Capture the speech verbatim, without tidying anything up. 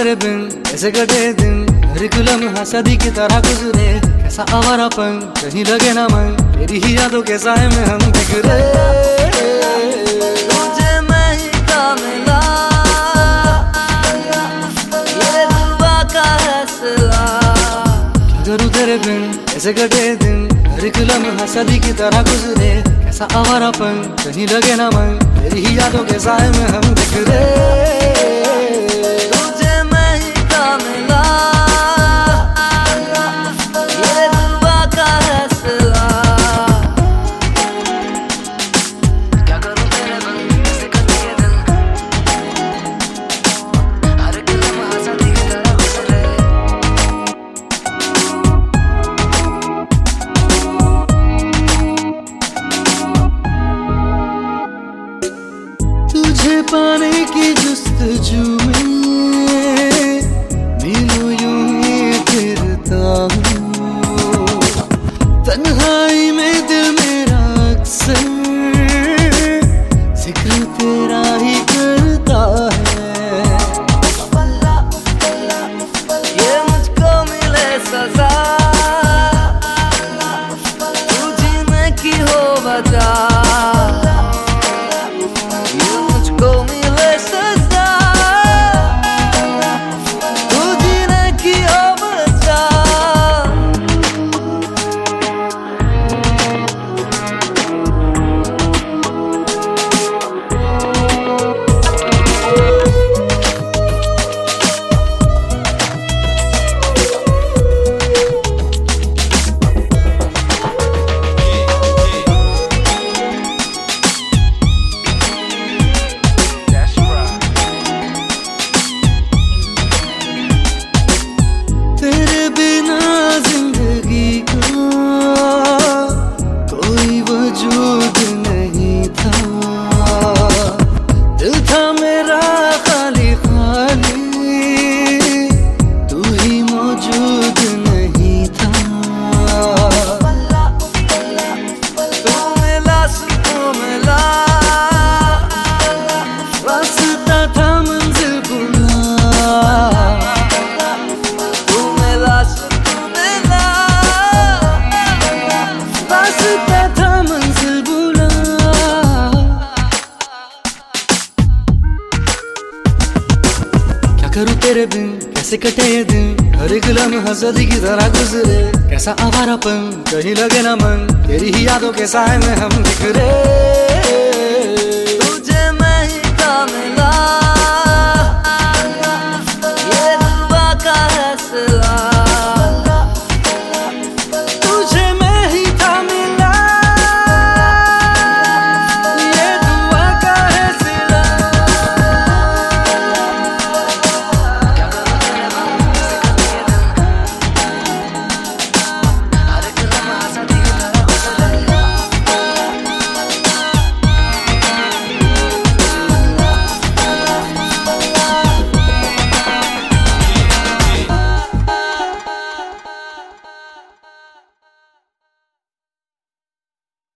तेरे बिन कैसे कटे दिन, हर एक लम्हा सदी की तरह गुजरे। कैसा आवारापन कहीं लगे ना मन, तेरी ही यादों के साए में हम बिखरे। तुझे मैं ही का मिला, ये दुआ का फैसला। क्या करूं तेरे बिन कैसे कटे दिन, हर एक लम्हा सदी की तरह गुजरे। कैसा आवारापन कहीं लगे ना मन, तेरी ही यादों के साए में हम बिखरे। तुझे पाने की जुस्तजू में मिलूं यूं ही फिरता हूँ। तन्हाई में दिल मेरा अक्सर जिक्र तेरा ही करता है। ये मुझको मिले सजा, तू जीने की हो वजह। करूं तेरे बिन कैसे कटे ये दिन, हर एक लम्हा सदी की तरह गुजरे। कैसा आवारापन कहीं लगे ना मन, तेरी ही यादों के साए में हम बिखरे।